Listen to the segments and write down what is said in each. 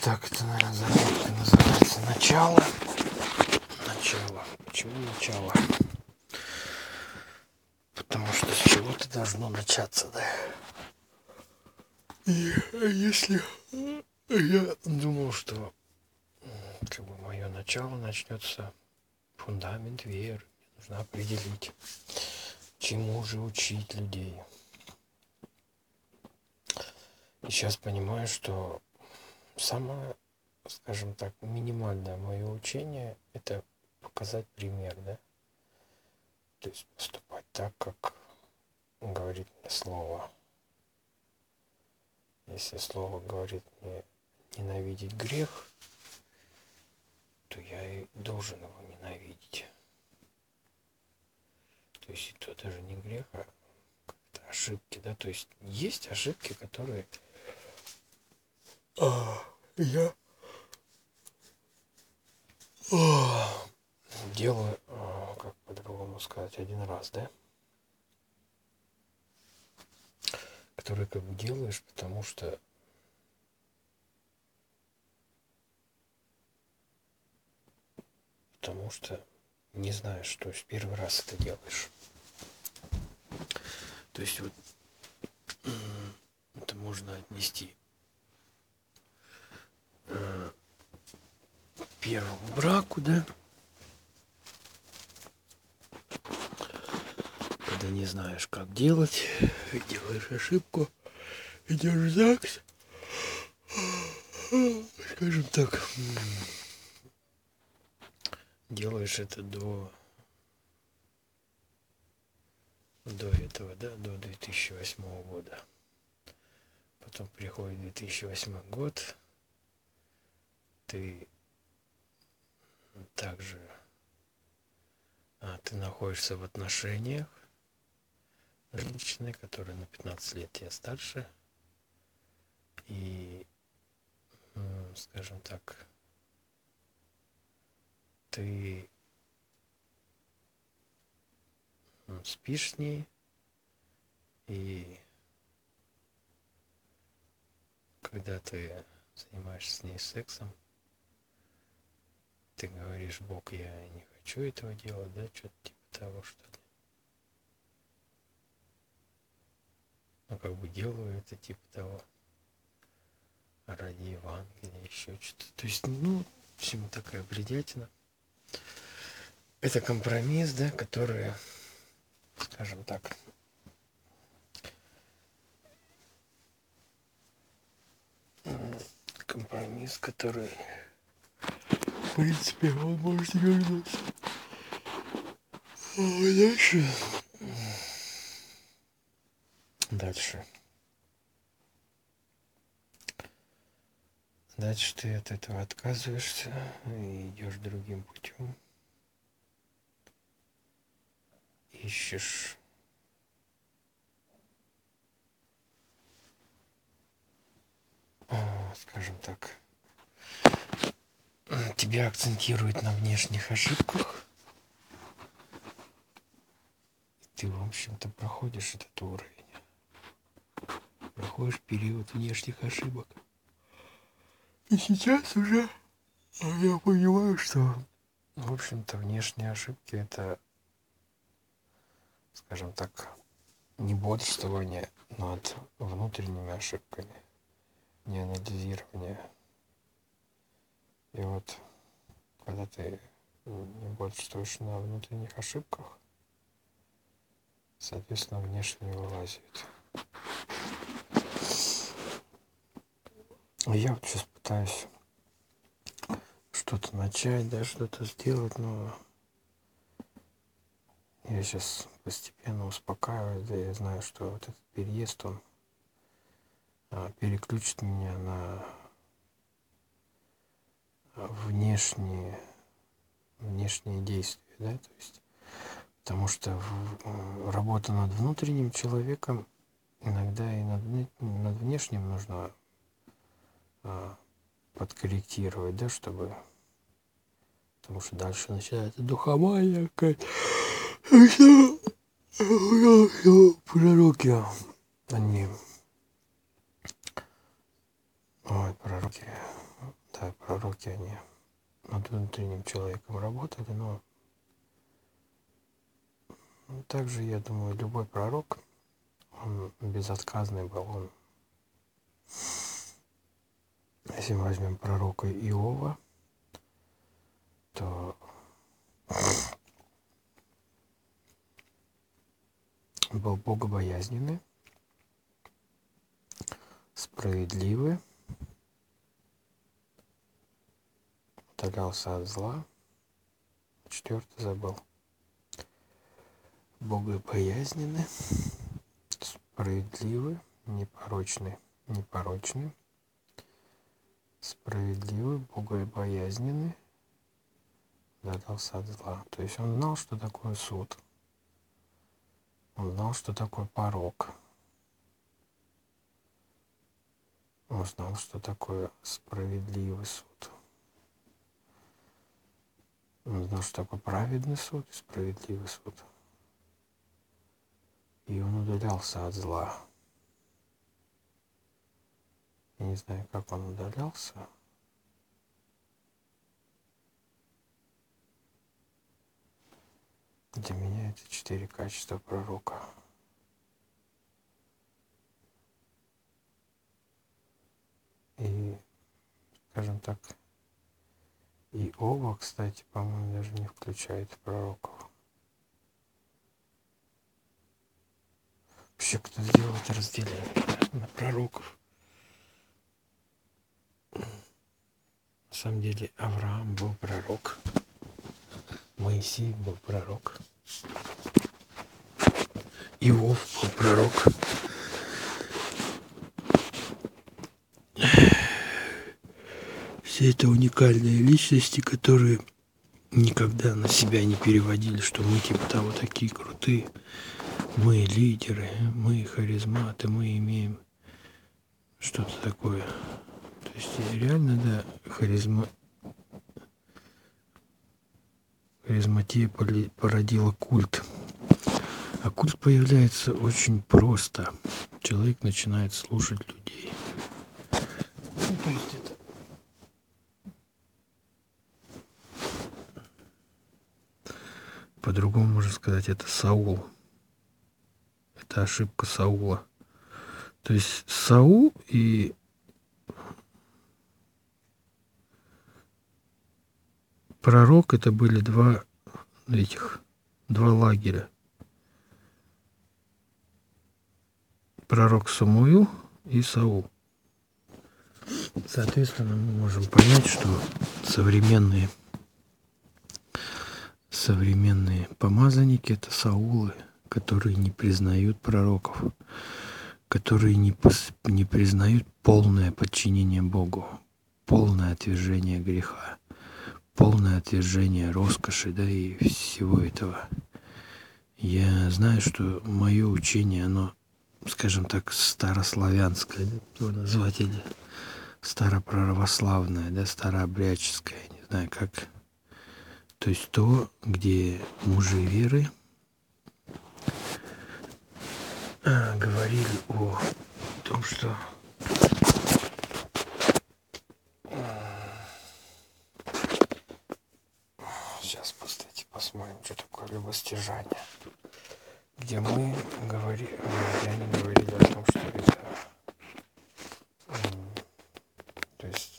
так это, наверное, заметка называется. Начало. Начало. Почему начало? Потому что с чего-то должно начаться, да? И если я думал, что как бы мое начало начнется, фундамент веры, нужно определить, чему же учить людей. И сейчас понимаю, что самое, скажем так, минимальное мое учение – это показать пример, да? То есть поступать так, как говорит мне слово. Если слово говорит мне ненавидеть грех, то я и должен его ненавидеть. То есть это даже не грех, а как-то ошибки, да? То есть есть ошибки, которые я делаю, как по-другому сказать, один раз, да? Которые как бы делаешь, потому что не знаешь, что в первый раз это делаешь. То есть вот это можно отнести к первому браку, да? Когда не знаешь, как делать, делаешь ошибку, идешь в ЗАГС, скажем так, делаешь это до этого, да, до 2008 года. Потом приходит 2008 год, ты также ты находишься в отношениях с женщиной, которая на 15 лет тебя старше, и, скажем так, ты спишь с ней, и когда ты занимаешься с ней сексом, ты говоришь: Бог, я не хочу этого делать, да, что-то типа того, что ли. Ну, как бы делаю это типа того, ради Евангелия, еще что-то. То есть, в общем, такая бредятина. Это компромисс, да, который, скажем так, компромисс, который, в принципе, он может вернуться. Дальше ты от этого отказываешься и идешь другим путем. Ищешь скажем так, тебя акцентируют на внешних ошибках. И ты, в общем-то, проходишь этот уровень. Проходишь период внешних ошибок. И сейчас уже я понимаю, что, в общем-то, внешние ошибки — это, скажем так, не бодрствование над внутренними ошибками, не анализирование. И вот, когда ты не бодрствуешь на внутренних ошибках, соответственно, внешние вылазят. Я вот сейчас пытаюсь что-то начать, да, что-то сделать, но я сейчас постепенно успокаиваюсь, да, я знаю, что вот этот переезд, он переключит меня на внешние действия, да, то есть, потому что работа над внутренним человеком иногда и над внешним нужно подкорректировать, да, потому что дальше начинается духовая какая-то. Пророки, пророки, да, пророки, они над внутренним человеком работали, но также, я думаю, любой пророк, он безотказный был. Он, если мы возьмем пророка Иова, то был богобоязненный, справедливый, удалялся от зла. Четвертый забыл. Богобоязненный, справедливый, непорочный, справедливый, богобоязненный, удалялся от зла. То есть он знал, что такое суд. Он знал, что такое порок. Он знал, что такое справедливый суд. Он знал, что такое праведный суд и справедливый суд. И он удалялся от зла. Я не знаю, как он удалялся. Для меня это 4 качества пророка. И, скажем так, Иова, кстати, по-моему, даже не включает пророков. Вообще, кто сделал это разделение на пророков? На самом деле, Авраам был пророк. Моисей был пророк. Иов был пророк. Все это уникальные личности, которые никогда на себя не переводили, что мы типа того такие крутые, мы лидеры, мы харизматы, мы имеем что-то такое. То есть реально, да, харизматия породила культ. А культ появляется очень просто. Человек начинает слушать людей. Ну, то есть это по-другому можно сказать, это Саул. Это ошибка Саула. То есть Саул и пророк это были два лагеря. Пророк Самуил и Саул. Соответственно, мы можем понять, что современные помазанники это Саулы, которые не признают пророков, которые не признают полное подчинение Богу, полное отвержение греха, полное отвержение роскоши, да, и всего этого. Я знаю, что мое учение, оно, скажем так, старославянское, да, его назвать, или староправославное, да, старообрядческое, не знаю как. То есть то, где мужи веры говорили о том, что сейчас, кстати, посмотрим, что такое любостяжание. Где они говорили о том, что это, то есть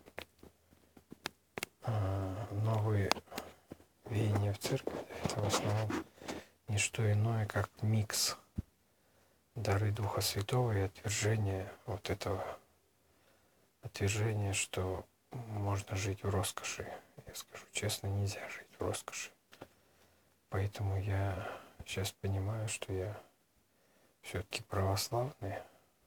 новые веяния в церкви, это в основном не что иное, как микс дары Духа Святого и отвержение вот этого, отвержение, что можно жить в роскоши. Я скажу честно, нельзя жить в роскоши. Поэтому я сейчас понимаю, что я все-таки православный,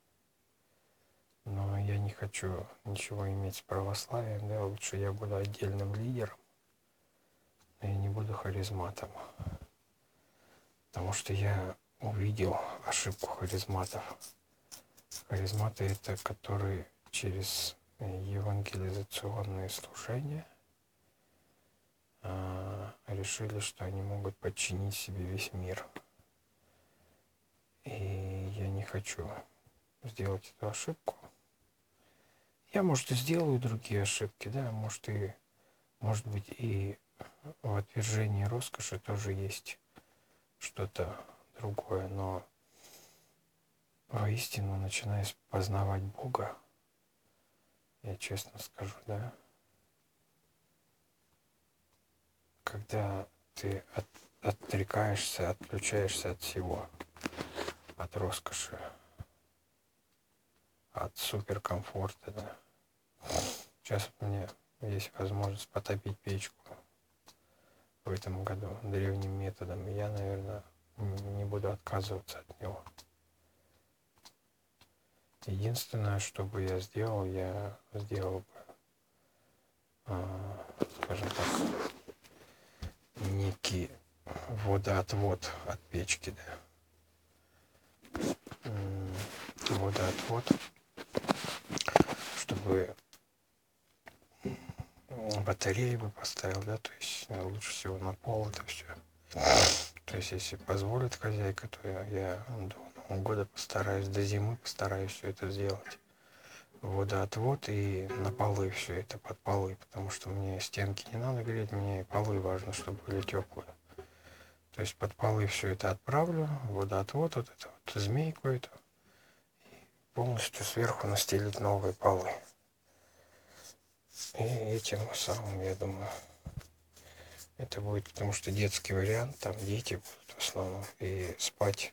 но я не хочу ничего иметь с православием, да, лучше я буду отдельным лидером, но я не буду харизматом, потому что я увидел ошибку харизматов. Харизматы это которые через евангелизационные служения решили, что они могут подчинить себе весь мир. И я не хочу сделать эту ошибку. Я, может, и сделаю другие ошибки, да, может быть, и в отвержении роскоши тоже есть что-то другое, но воистину начинаешь познавать Бога, я честно скажу, да, когда ты отрекаешься, отключаешься от всего, от роскоши, от суперкомфорта, да. Сейчас у меня есть возможность потопить печку в этом году древним методом, и я, наверное, не буду отказываться от него. Единственное, что бы я сделал бы, скажем так, некий водоотвод от печки, да. Водоотвод, чтобы батареи бы поставил, да, то есть лучше всего на пол это все. То есть, если позволит хозяйка, то я до Нового года постараюсь, до зимы постараюсь все это сделать. Водоотвод и на полы все это, под полы, потому что мне стенки не надо греть, мне полы важно, чтобы были теплые. То есть под полы все это отправлю, водоотвод, вот это вот змейку эту, полностью сверху настелить новые полы. И этим самым, я думаю, это будет, потому что детский вариант, там дети будут в основном, и спать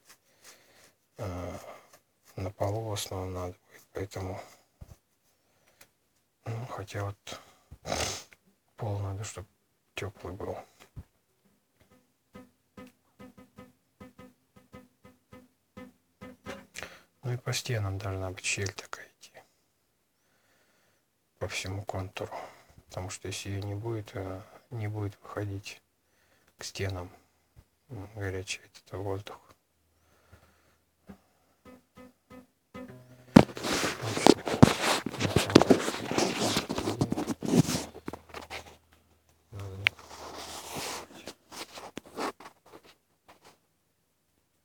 на полу в основном надо будет, поэтому, ну, хотя вот пол надо, чтобы теплый был. Ну и по стенам должна быть щель такая идти, по всему контуру, потому что если ее не будет выходить к стенам горячий этот воздух.